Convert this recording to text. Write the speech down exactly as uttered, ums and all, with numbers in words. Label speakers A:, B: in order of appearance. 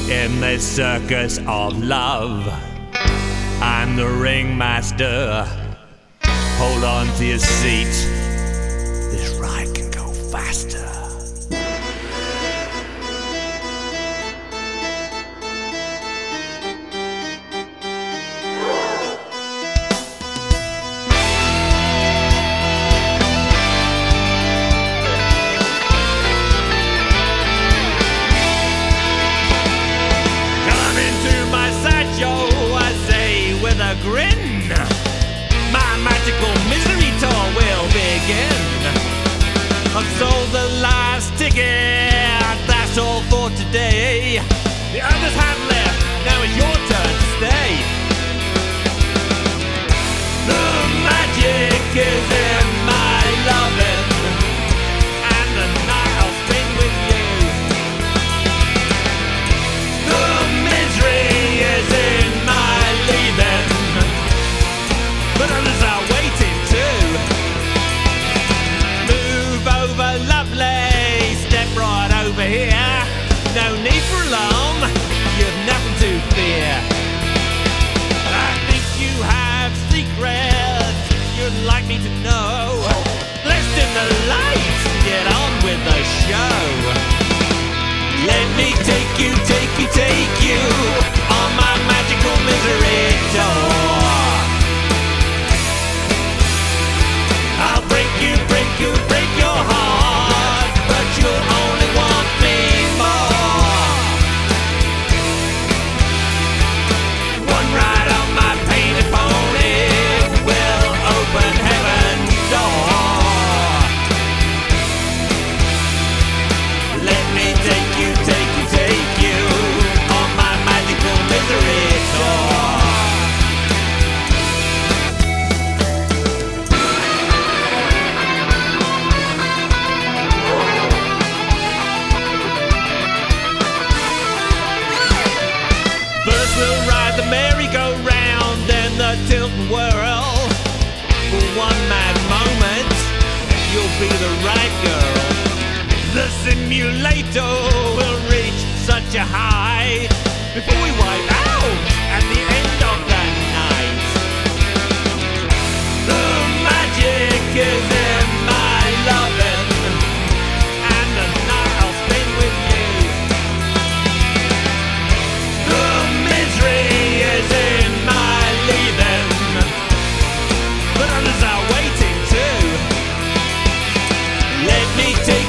A: In this circus of love, I'm the ringmaster. Hold on to your seat, this ride can go faster.
B: A grin, my magical misery tour will begin. I've sold the last ticket, that's all for today. The others have left, now it's your turn to stay. The magic is in my loving, and the night I'll spend with you. The misery is in my leaving, but others are waiting too. Move over, lovely, step right over here. No need for alarm, you've nothing to fear. I think you have secrets you'd like me to know. Let's dim the lights and get on with the show. Let me take you, take you, take you on my magical misery tour. I'll break you, break you, break your heart, but you'll only want me more. One ride on my painted pony will open heaven's door. Let me take you, take you, take you on my magical misery tour. We'll ride the merry-go-round and the tilt and whirl. For one mad moment, you'll be the right girl. The simulator will reach such a high before we wipe out at the end of the night. The magic is in my loving, and the night I'll spend with you. The misery is in my leaving, but others are waiting too. Let me take